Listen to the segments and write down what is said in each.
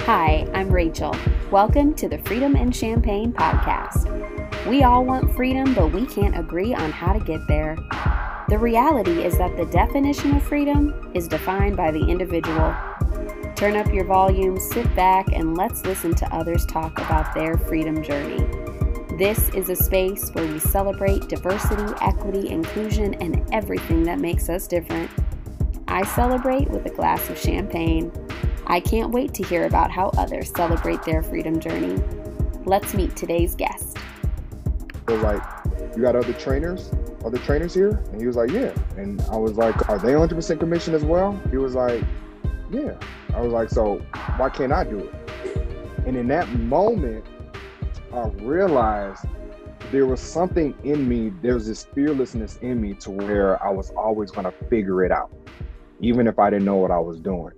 Hi, I'm Rachel. Welcome to the Freedom in Champaign podcast. We all want freedom, but we can't agree on how to get there. The reality is that the definition of freedom is defined by the individual. Turn up your volume, sit back, and let's listen to others talk about their freedom journey. This is a space where we celebrate diversity, equity, inclusion, and everything that makes us different. I celebrate with a glass of champagne. I can't wait to hear about how others celebrate their freedom journey. Let's meet today's guest. I was like, you got other trainers here? And he was like, yeah. And I was like, are they 100% commission as well? He was like, yeah. I was like, so why can't I do it? And in that moment, I realized there was something in me, there was this fearlessness in me to where I was always gonna figure it out, even if I didn't know what I was doing.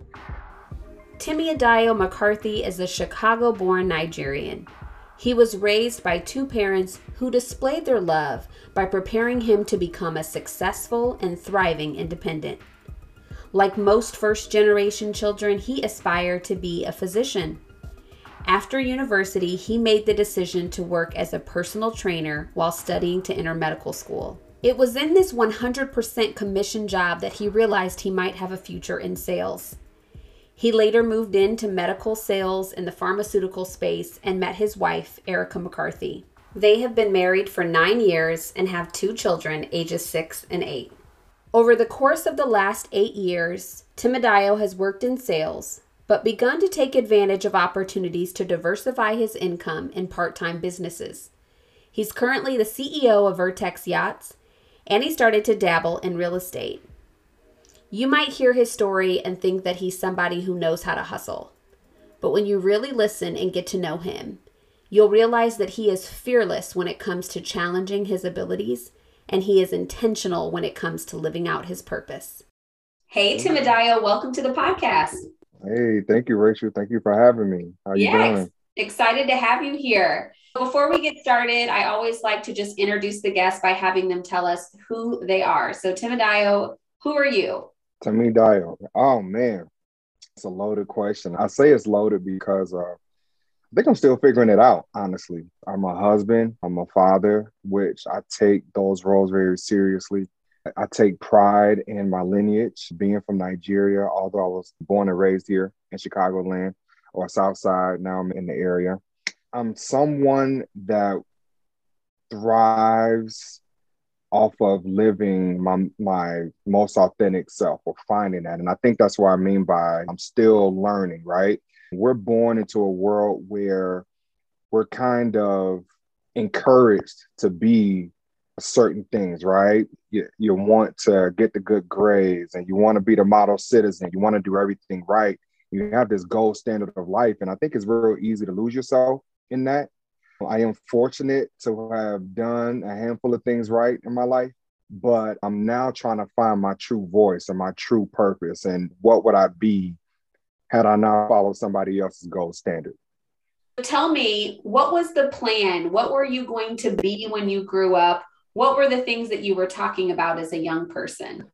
Timidayo McCarthy is a Chicago-born Nigerian. He was raised by two parents who displayed their love by preparing him to become a successful and thriving independent. Like most first-generation children, he aspired to be a physician. After university, he made the decision to work as a personal trainer while studying to enter medical school. It was in this 100% commission job that he realized he might have a future in sales. He later moved into medical sales in the pharmaceutical space and met his wife, Erica McCarthy. They have been married for 9 years and have two children, ages 6 and 8. Over the course of the last 8 years, Timidayo has worked in sales, but begun to take advantage of opportunities to diversify his income in part-time businesses. He's currently the CEO of Vertex Yachts, and he started to dabble in real estate. You might hear his story and think that he's somebody who knows how to hustle. But when you really listen and get to know him, you'll realize that he is fearless when it comes to challenging his abilities, and he is intentional when it comes to living out his purpose. Hey, Timidayo, welcome to the podcast. Hey, thank you, Rachel. Thank you for having me. How you doing? Excited to have you here. Before we get started, I always like to just introduce the guest by having them tell us who they are. So, Timidayo, who are you? Timidayo. Oh, man. It's a loaded question. I say it's loaded because I think I'm still figuring it out, honestly. I'm a husband. I'm a father, which I take those roles very seriously. I take pride in my lineage, being from Nigeria, although I was born and raised here in Chicagoland or South Side. Now I'm in the area. I'm someone that thrives off of living my most authentic self or finding that. And I think that's what I mean by I'm still learning, right? We're born into a world where we're kind of encouraged to be certain things, right? You want to get the good grades and you want to be the model citizen. You want to do everything right. You have this gold standard of life. And I think it's real easy to lose yourself in that. I am fortunate to have done a handful of things right in my life, but I'm now trying to find my true voice and my true purpose. And what would I be had I not followed somebody else's gold standard? Tell me, what was the plan? What were you going to be when you grew up? What were the things that you were talking about as a young person?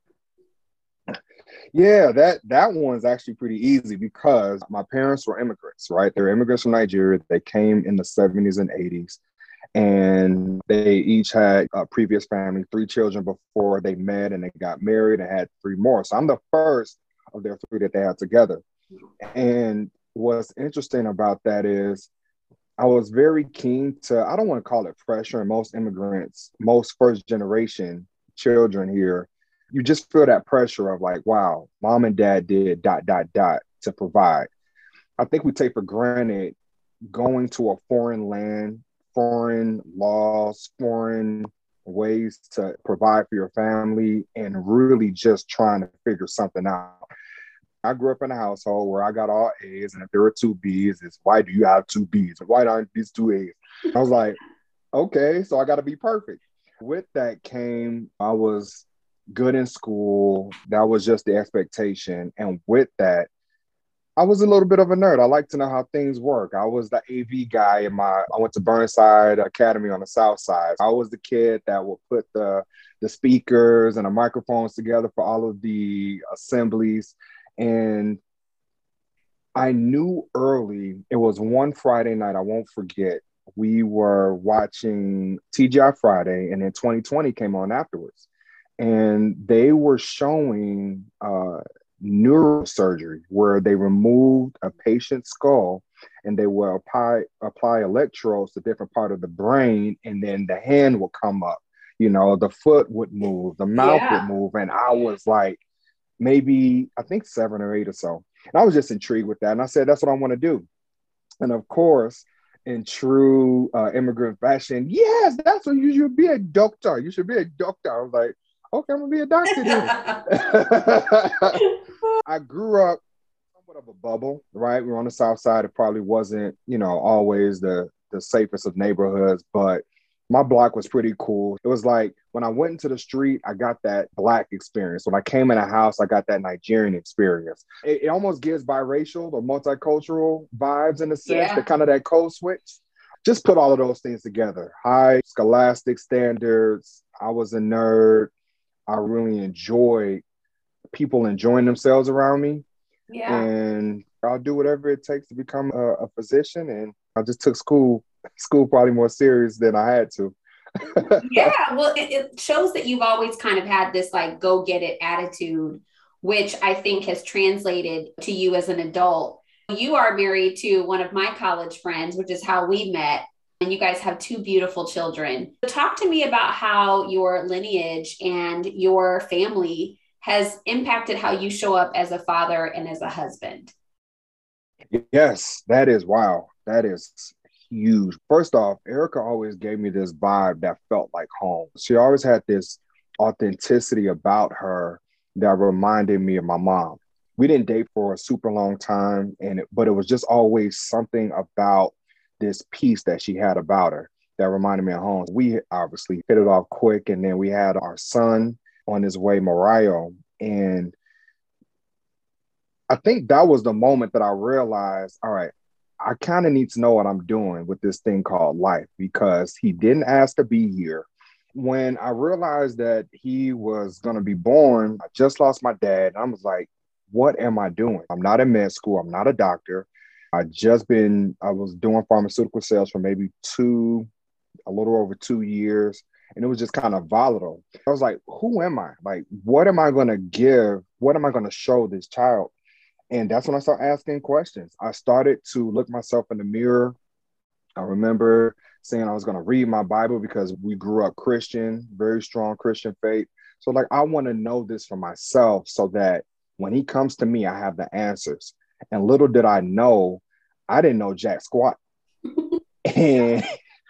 Yeah, that one's actually pretty easy because my parents were immigrants, right? They're immigrants from Nigeria. They came in the 70s and 80s, and they each had a previous family, 3 children before they met, and they got married and had 3 more. So I'm the first of their 3 that they had together. And what's interesting about that is I was very keen to, I don't want to call it pressure, and most immigrants, most first generation children here, you just feel that pressure of like, wow, mom and dad did ... to provide. I think we take for granted going to a foreign land, foreign laws, foreign ways to provide for your family and really just trying to figure something out. I grew up in a household where I got all A's, and if there were 2 B's, it's why do you have 2 B's? Why aren't these 2 A's? I was like, okay, so I got to be perfect. With that came, I was good in school. That was just the expectation. And with that, I was a little bit of a nerd. I like to know how things work. I was the AV guy I went to Burnside Academy on the South Side. I was the kid that would put the speakers and the microphones together for all of the assemblies. And I knew early. It was one Friday night, I won't forget. We were watching TGI Friday, and then 2020 came on afterwards. And they were showing neurosurgery where they removed a patient's skull and they will apply electrodes to different part of the brain, and then the hand would come up, the foot would move, the mouth would Yeah. move. And I was like, maybe I think 7 or 8 or so. And I was just intrigued with that. And I said, that's what I want to do. And of course, in true immigrant fashion, yes, that's what you should be, a doctor. You should be a doctor. I was like, okay, I'm gonna be a doctor then. I grew up somewhat of a bubble, right? We were on the South Side. It probably wasn't, always the safest of neighborhoods, but my block was pretty cool. It was like when I went into the street, I got that Black experience. When I came in a house, I got that Nigerian experience. It almost gives biracial or multicultural vibes in a sense, Yeah. that kind of that code switch. Just put all of those things together. High scholastic standards. I was a nerd. I really enjoyed people enjoying themselves around me. Yeah. And I'll do whatever it takes to become a physician. And I just took school probably more serious than I had to. Yeah, well, it shows that you've always kind of had this like go get it attitude, which I think has translated to you as an adult. You are married to one of my college friends, which is how we met, and you guys have two beautiful children. Talk to me about how your lineage and your family has impacted how you show up as a father and as a husband. Yes, that is wow. That is huge. First off, Erica always gave me this vibe that felt like home. She always had this authenticity about her that reminded me of my mom. We didn't date for a super long time, but it was just always something about this piece that she had about her that reminded me of home. We obviously hit it off quick, and then we had our son on his way, Mariah, and I think that was the moment that I realized, all right, I kind of need to know what I'm doing with this thing called life, because he didn't ask to be here. When I realized that he was going to be born, I just lost my dad. I was like, what am I doing? I'm not in med school. I'm not a doctor. I was doing pharmaceutical sales for maybe a little over 2 years. And it was just kind of volatile. I was like, who am I? Like, what am I going to give? What am I going to show this child? And that's when I started asking questions. I started to look myself in the mirror. I remember saying I was going to read my Bible because we grew up Christian, very strong Christian faith. So, like, I want to know this for myself so that when he comes to me, I have the answers. And little did I know, I didn't know jack squat. And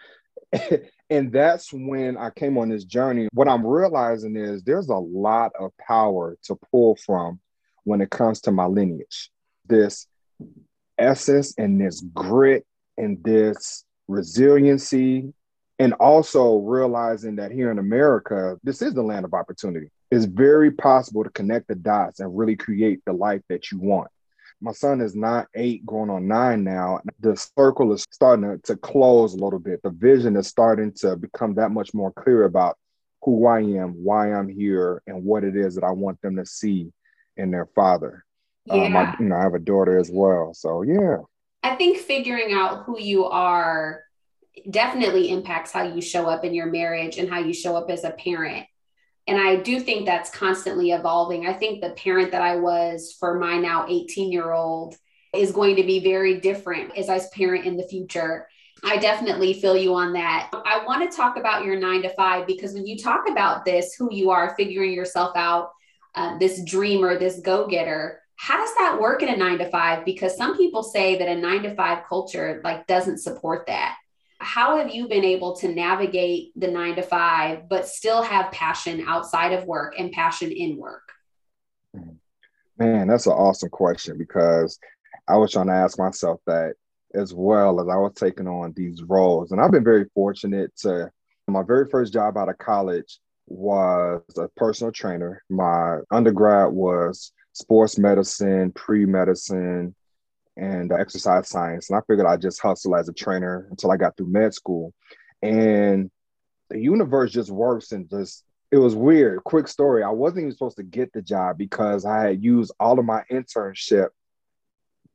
and that's when I came on this journey. What I'm realizing is there's a lot of power to pull from when it comes to my lineage. This essence and this grit and this resiliency, and also realizing that here in America, this is the land of opportunity. It's very possible to connect the dots and really create the life that you want. My son is not 8, going on 9 now. The circle is starting to close a little bit. The vision is starting to become that much more clear about who I am, why I'm here, and what it is that I want them to see in their father. Yeah. I have a daughter as well. So yeah. I think figuring out who you are definitely impacts how you show up in your marriage and how you show up as a parent. And I do think that's constantly evolving. I think the parent that I was for my now 18-year-old is going to be very different as I parent in the future. I definitely feel you on that. I want to talk about your 9 to 5, because when you talk about this, who you are, figuring yourself out, this dreamer, this go getter, how does that work in a 9 to 5? Because some people say that a 9 to 5 culture like doesn't support that. How have you been able to navigate the 9 to 5, but still have passion outside of work and passion in work? Man, that's an awesome question, because I was trying to ask myself that as well as I was taking on these roles. And I've been very fortunate to, my very first job out of college was a personal trainer. My undergrad was sports medicine, pre-medicine, and exercise science. And I figured I'd just hustle as a trainer until I got through med school. And the universe just works, and just, it was weird. Quick story. I wasn't even supposed to get the job because I had used all of my internship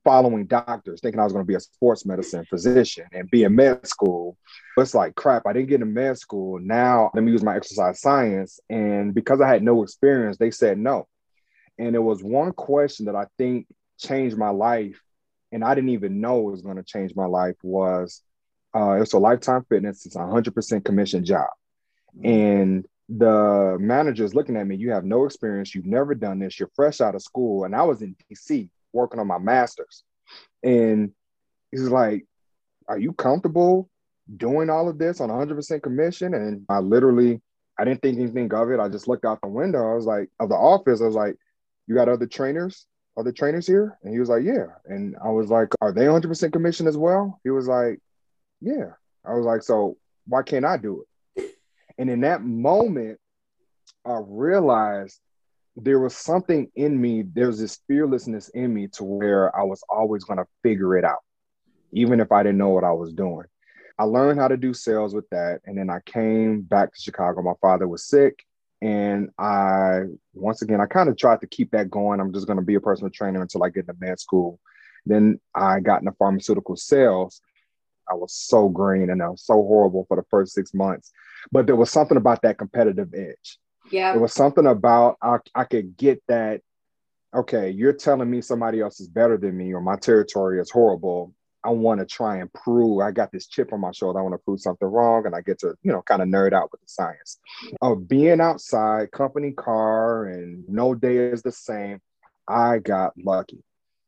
following doctors, thinking I was going to be a sports medicine physician and be in med school. It's like, crap, I didn't get in med school. Now let me use my exercise science. And because I had no experience, they said no. And it was one question that I think changed my life, and I didn't even know it was going to change my life, was it's a Lifetime Fitness. It's a 100% commission job. And the manager is looking at me, you have no experience, you've never done this, you're fresh out of school. And I was in DC working on my master's. And he's like, are you comfortable doing all of this on 100% commission? And I didn't think anything of it. I just looked out the window. I was like, of the office, I was like, you got other trainers here? And he was like, yeah. And I was like, are they 100% commission as well? He was like, yeah. I was like, so why can't I do it? And in that moment, I realized there was something in me. There was this fearlessness in me to where I was always going to figure it out, even if I didn't know what I was doing. I learned how to do sales with that. And then I came back to Chicago. My father was sick. And once again, I kind of tried to keep that going. I'm just going to be a personal trainer until I get into med school. Then I got into pharmaceutical sales. I was so green and I was so horrible for the first 6 months. But there was something about that competitive edge. Yeah. It was something about I could get that, okay, you're telling me somebody else is better than me or my territory is horrible. I want to try and prove, I got this chip on my shoulder. I want to prove something wrong. And I get to, kind of nerd out with the science of being outside, company car, and no day is the same. I got lucky.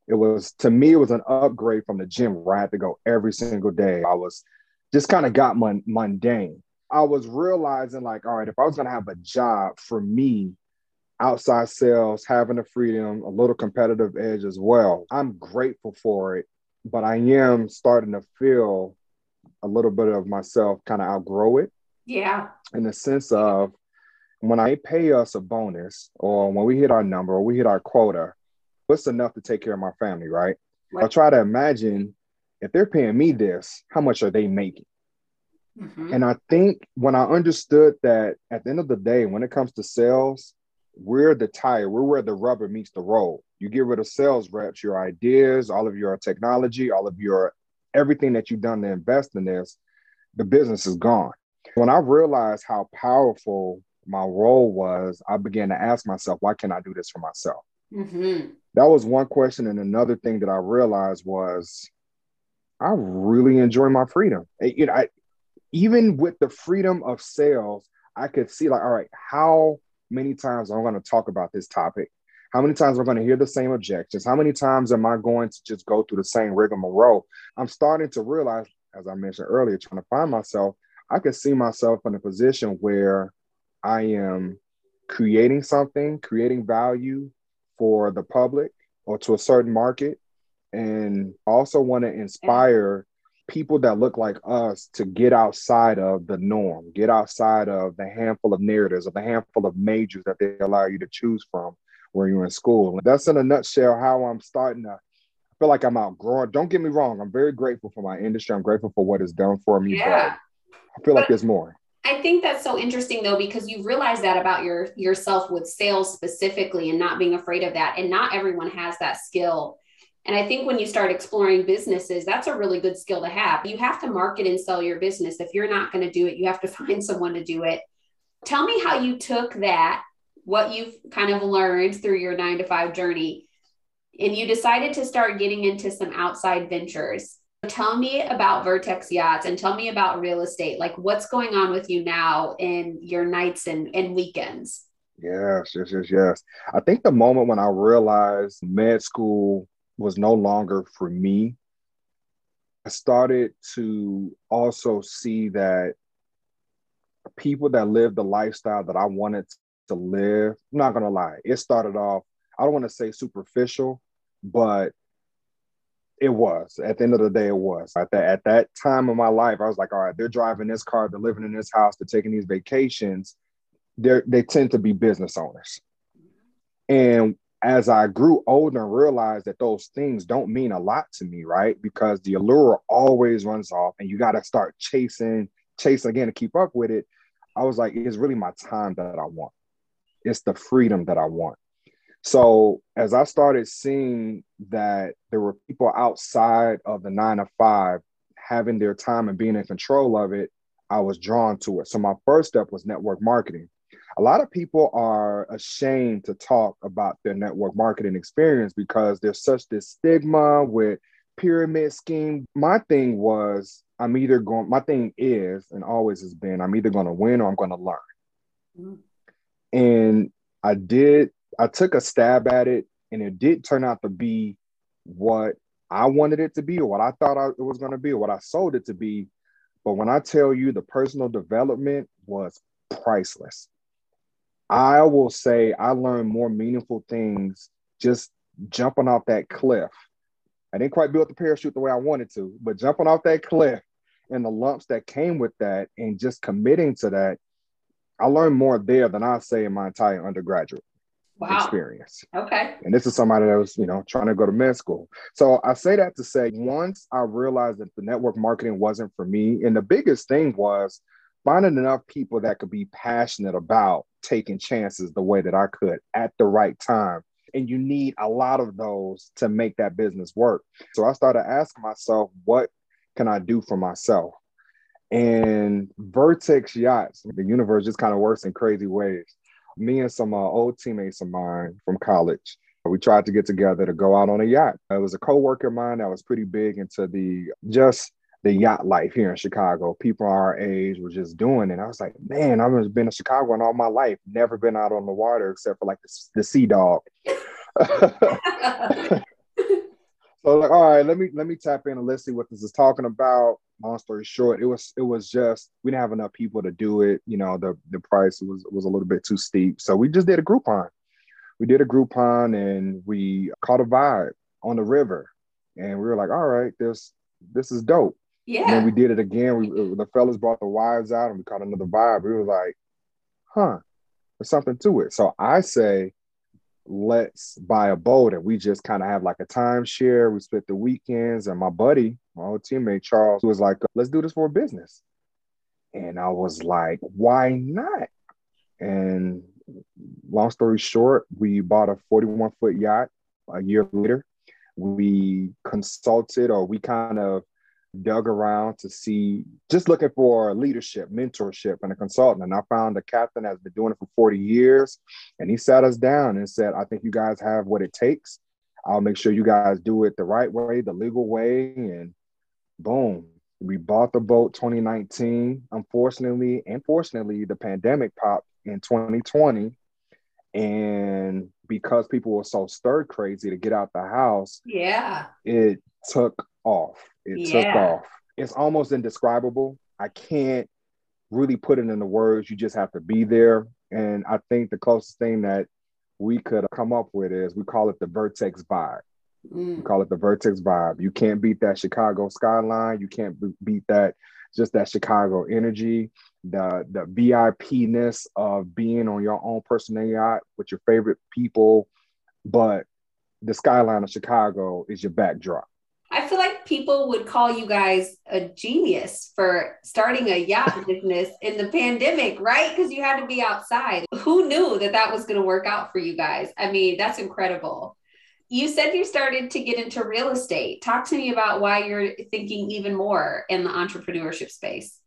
To me, it was an upgrade from the gym where I had to go every single day. I was just kind of got mundane. I was realizing like, all right, if I was going to have a job for me, outside sales, having the freedom, a little competitive edge as well, I'm grateful for it. But I am starting to feel a little bit of myself kind of outgrow it. Yeah. In the sense of when I pay us a bonus or when we hit our number or we hit our quota, what's enough to take care of my family, right? I try to imagine if they're paying me this, how much are they making? Mm-hmm. And I think when I understood that at the end of the day, when it comes to sales, we're the tire, we're where the rubber meets the road. You get rid of sales reps, your ideas, all of your technology, all of your everything that you've done to invest in this, the business is gone. When I realized how powerful my role was, I began to ask myself, why can't I do this for myself? Mm-hmm. That was one question. And another thing that I realized was I really enjoy my freedom. Even with the freedom of sales, I could see like, all right, how many times am I going to talk about this topic? How many times am I going to hear the same objections? How many times am I going to just go through the same rigmarole? I'm starting to realize, as I mentioned earlier, trying to find myself, I could see myself in a position where I am creating something, creating value for the public or to a certain market, and also want to inspire people that look like us to get outside of the norm, get outside of the handful of narratives or the handful of majors that they allow you to choose from when you're in school. That's in a nutshell how I'm starting to feel like I'm outgrowing. Don't get me wrong. I'm very grateful for my industry. I'm grateful for what it's done for me. Yeah. But I feel like there's more. I think that's so interesting though, because you realize that about yourself with sales specifically and not being afraid of that. And not everyone has that skill. And I think when you start exploring businesses, that's a really good skill to have. You have to market and sell your business. If you're not going to do it, you have to find someone to do it. Tell me how you took that, what you've kind of learned through your 9-to-5 journey, and you decided to start getting into some outside ventures. Tell me about Vertex Yachts and tell me about real estate. Like what's going on with you now in your nights and weekends? Yes. I think the moment when I realized med school was no longer for me, I started to also see that people that lived the lifestyle that I wanted to live, I'm not going to lie, it started off, I don't want to say superficial, but it was. At the end of the day, it was. At that time of my life, I was like, all right, they're driving this car, they're living in this house, they're taking these vacations. They tend to be business owners. And as I grew older and realized that those things don't mean a lot to me, right? Because the allure always runs off and you got to start chasing again to keep up with it. I was like, it's really my time that I want. It's the freedom that I want. So as I started seeing that there were people outside of the 9 to 5 having their time and being in control of it, I was drawn to it. So my first step was network marketing. A lot of people are ashamed to talk about their network marketing experience because there's such this stigma with pyramid scheme. My thing was, my thing is, and always has been, I'm either going to win or I'm going to learn. Mm-hmm. And I took a stab at it, and it did turn out to be what I wanted it to be, or what I thought it was going to be, or what I sold it to be. But when I tell you the personal development was priceless, I will say I learned more meaningful things just jumping off that cliff. I didn't quite build the parachute the way I wanted to, but jumping off that cliff and the lumps that came with that and just committing to that, I learned more there than I say in my entire undergraduate experience. Okay. And this is somebody that was, trying to go to med school. So I say that to say, once I realized that the network marketing wasn't for me, and the biggest thing was finding enough people that could be passionate about taking chances the way that I could at the right time. And you need a lot of those to make that business work. So I started asking myself, what can I do for myself? And Vertex Yachts, the universe just kind of works in crazy ways. Me and some old teammates of mine from college, we tried to get together to go out on a yacht. It was a coworker of mine that was pretty big into the yacht life here in Chicago. People our age were just doing it. I was like, man, I've been in Chicago and all my life, never been out on the water except for like the Sea Dog. So like, all right, let me tap in and let's see what this is talking about. Long story short, it was just we didn't have enough people to do it. The price was a little bit too steep. So we just did a Groupon. We did a Groupon and we caught a vibe on the river. And we were like, all right, this is dope. Yeah. And then we did it again. The fellas brought the wives out and we caught another vibe. We were like, there's something to it. So I say, let's buy a boat, and we just kind of have like a timeshare. We split the weekends, and my buddy, my old teammate Charles, was like, let's do this for a business. And I was like, why not? And long story short, we bought a 41-foot yacht a year later. We consulted, or we kind of dug around to see, just looking for leadership, mentorship, and a consultant. And I found a captain that's been doing it for 40 years. And he sat us down and said, I think you guys have what it takes. I'll make sure you guys do it the right way, the legal way. And boom, we bought the boat 2019. Unfortunately, and fortunately, the pandemic popped in 2020. And because people were so stir crazy to get out the house, it took off. It took off. It's almost indescribable. I can't really put it into words. You just have to be there. And I think the closest thing that we could come up with is we call it the Vertex vibe. We call it the Vertex vibe. You can't beat that Chicago skyline. You can't beat that Chicago energy, the VIP-ness of being on your own personal yacht with your favorite people. But the skyline of Chicago is your backdrop. I feel like people would call you guys a genius for starting a yacht business in the pandemic, right? Because you had to be outside. Who knew that was going to work out for you guys? I mean, that's incredible. You said you started to get into real estate. Talk to me about why you're thinking even more in the entrepreneurship space.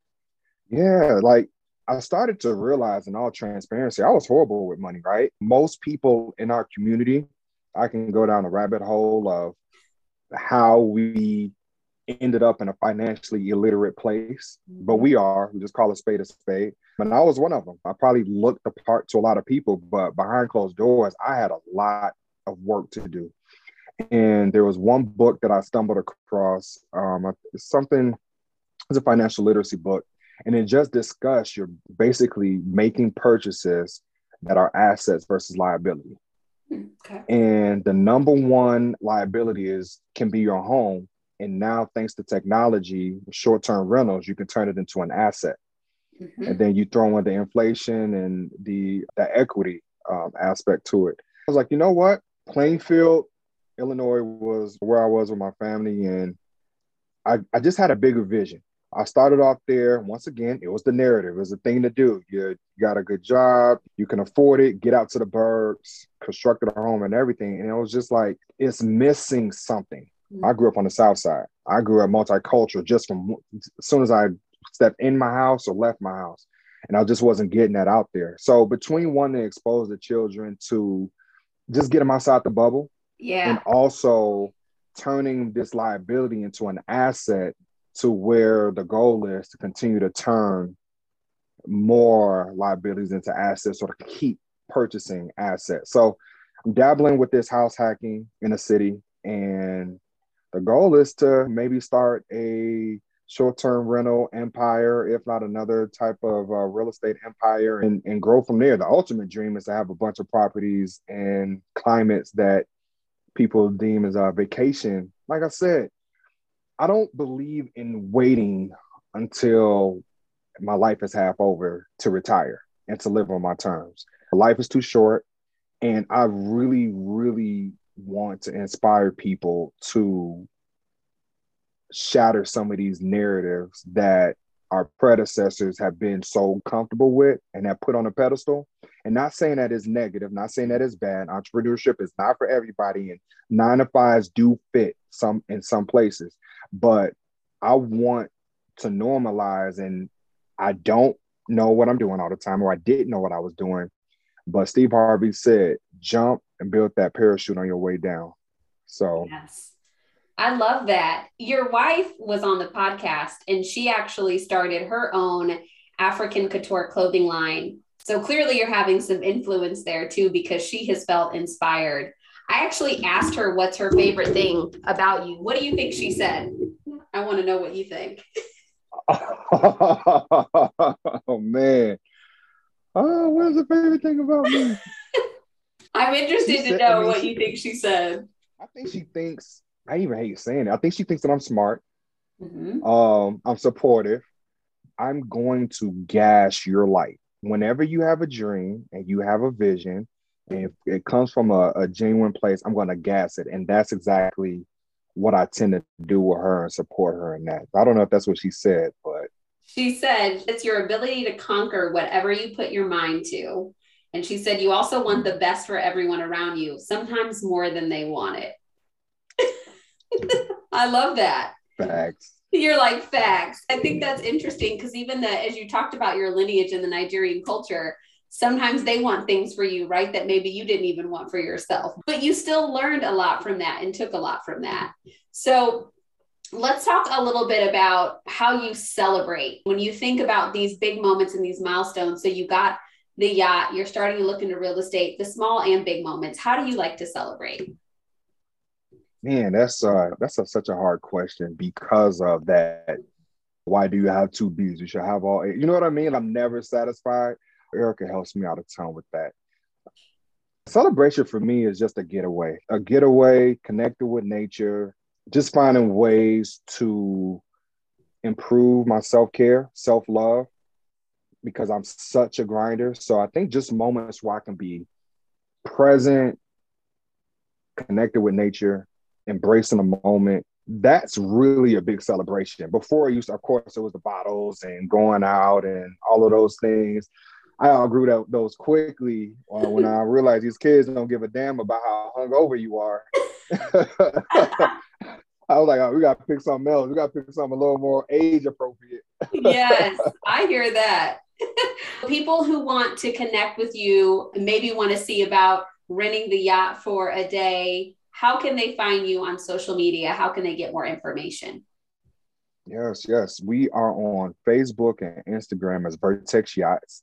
Yeah, like I started to realize, in all transparency, I was horrible with money, right? Most people in our community, I can go down a rabbit hole of how we ended up in a financially illiterate place, but we just call a spade a spade. And I was one of them. I probably looked the part to a lot of people, but behind closed doors, I had a lot of work to do. And there was one book that I stumbled across. It's a financial literacy book. And it just discussed you're basically making purchases that are assets versus liability. Okay. And the number one liability can be your home. And now, thanks to technology, short-term rentals, you can turn it into an asset. Mm-hmm. And then you throw in the inflation and the equity aspect to it. I was like, you know what? Plainfield, Illinois was where I was with my family. And I just had a bigger vision. I started off there. Once again, it was the narrative. It was the thing to do. You got a good job. You can afford it. Get out to the burbs, constructed a home and everything. And it was just like, it's missing something. I grew up on the South Side. I grew up multicultural just from as soon as I stepped in my house or left my house. And I just wasn't getting that out there. So between wanting to expose the children to just get them outside the bubble, and also turning this liability into an asset, to where the goal is to continue to turn more liabilities into assets or to keep purchasing assets. So I'm dabbling with this house hacking in a city, and the goal is to maybe start a short-term rental empire, if not another type of real estate empire, and grow from there. The ultimate dream is to have a bunch of properties in climates that people deem as a vacation. Like I said, I don't believe in waiting until my life is half over to retire and to live on my terms. Life is too short. And I really, really want to inspire people to shatter some of these narratives that our predecessors have been so comfortable with and have put on a pedestal. And not saying that is negative, not saying that is bad. Entrepreneurship is not for everybody, and 9-to-5s do fit in some places. But I want to normalize, and I don't know what I'm doing all the time, or I didn't know what I was doing. But Steve Harvey said, jump and build that parachute on your way down. So yes. I love that. Your wife was on the podcast, and she actually started her own African couture clothing line. So clearly you're having some influence there too, because she has felt inspired. I actually asked her what's her favorite thing about you. What do you think she said? I want to know what you think. Oh, man. Oh, what's the favorite thing about me? I'm interested to know what you think she said. I think she thinks, I even hate saying it, I think she thinks that I'm smart. Mm-hmm. I'm supportive. I'm going to gas your light. Whenever you have a dream and you have a vision, and if it comes from a genuine place, I'm going to gas it. And that's exactly what I tend to do with her and support her in that. I don't know if that's what she said, but she said it's your ability to conquer whatever you put your mind to. And she said you also want the best for everyone around you, sometimes more than they want it. I love that. Facts. You're like, facts. I think that's interesting, because even as you talked about your lineage in the Nigerian culture, sometimes they want things for you, right, that maybe you didn't even want for yourself, but you still learned a lot from that and took a lot from that. So let's talk a little bit about how you celebrate when you think about these big moments and these milestones. So you got the yacht, you're starting to look into real estate, the small and big moments. How do you like to celebrate? Man, that's such a hard question because of that. Why do you have two B's? You should have all eight. You know what I mean? I'm never satisfied. Erica helps me out a ton with that. Celebration for me is just a getaway, connected with nature, just finding ways to improve my self-care, self-love, because I'm such a grinder. So I think just moments where I can be present, connected with nature, embracing the moment. That's really a big celebration. Before, of course, it was the bottles and going out and all of those things. I outgrew those quickly when I realized these kids don't give a damn about how hungover you are. I was like, oh, we got to pick something else. We got to pick something a little more age appropriate. Yes, I hear that. People who want to connect with you, maybe want to see about renting the yacht for a day, how can they find you on social media? How can they get more information? Yes. We are on Facebook and Instagram as Vertex Yachts,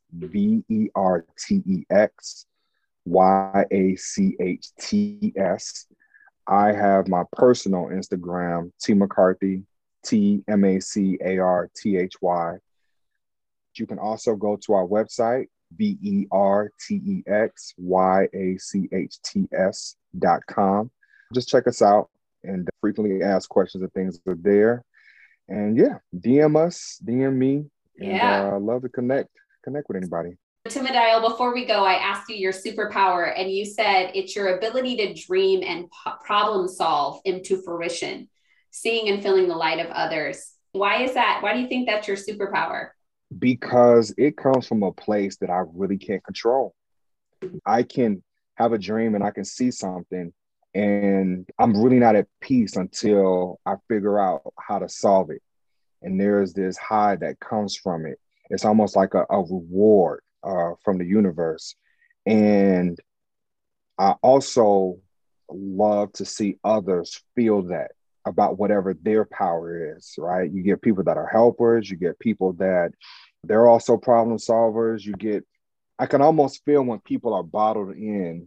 VertexYachts. I have my personal Instagram, T McCarthy, TMACARTHY. You can also go to our website, VertexYachts.com. Just check us out, and frequently asked questions and things are there. And yeah, DM us, DM me. And I love to connect with anybody. Timidayo, before we go, I asked you your superpower, and you said it's your ability to dream and problem solve into fruition, seeing and feeling the light of others. Why is that? Why do you think that's your superpower? Because it comes from a place that I really can't control. I can have a dream and I can see something, and I'm really not at peace until I figure out how to solve it. And there's this high that comes from it. It's almost like a reward from the universe. And I also love to see others feel that about whatever their power is, right? You get people that are helpers, you get people that they're also problem solvers. I can almost feel when people are bottled in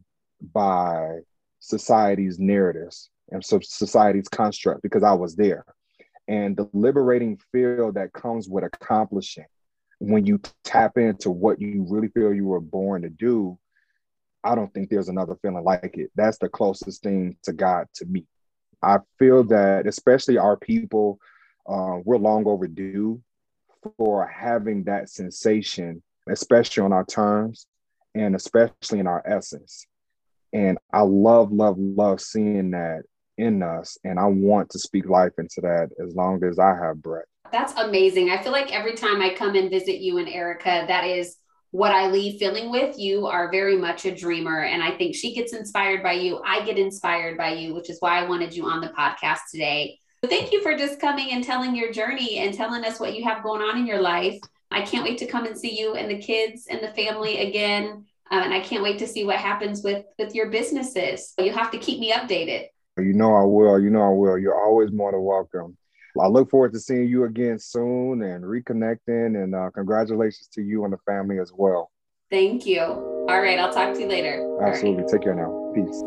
by society's narratives and society's construct, because I was there. And the liberating feel that comes with accomplishing when you tap into what you really feel you were born to do, I don't think there's another feeling like it. That's the closest thing to God to me. I feel that, especially our people, we're long overdue for having that sensation, especially on our terms and especially in our essence. And I love, love, love seeing that in us. And I want to speak life into that as long as I have breath. That's amazing. I feel like every time I come and visit you and Erica, that is what I leave feeling with. You are very much a dreamer. And I think she gets inspired by you. I get inspired by you, which is why I wanted you on the podcast today. So thank you for just coming and telling your journey and telling us what you have going on in your life. I can't wait to come and see you and the kids and the family again. And I can't wait to see what happens with your businesses. You have to keep me updated. You know I will. You're always more than welcome. I look forward to seeing you again soon and reconnecting, and congratulations to you and the family as well. Thank you. All right. I'll talk to you later. Absolutely. Take care now. Peace.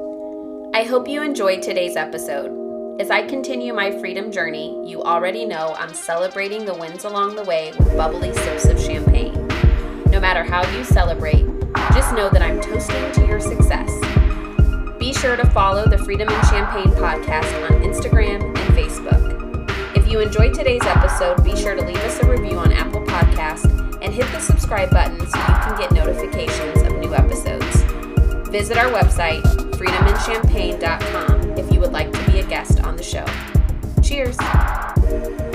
I hope you enjoyed today's episode. As I continue my freedom journey, you already know I'm celebrating the wins along the way with bubbly sips of champagne. No matter how you celebrate, just know that I'm toasting to your success. Be sure to follow the Freedom and Champagne podcast on Instagram and Facebook. If you enjoyed today's episode, be sure to leave us a review on Apple Podcasts and hit the subscribe button so you can get notifications of new episodes. Visit our website, freedomandchampagne.com, if you would like to be a guest on the show. Cheers!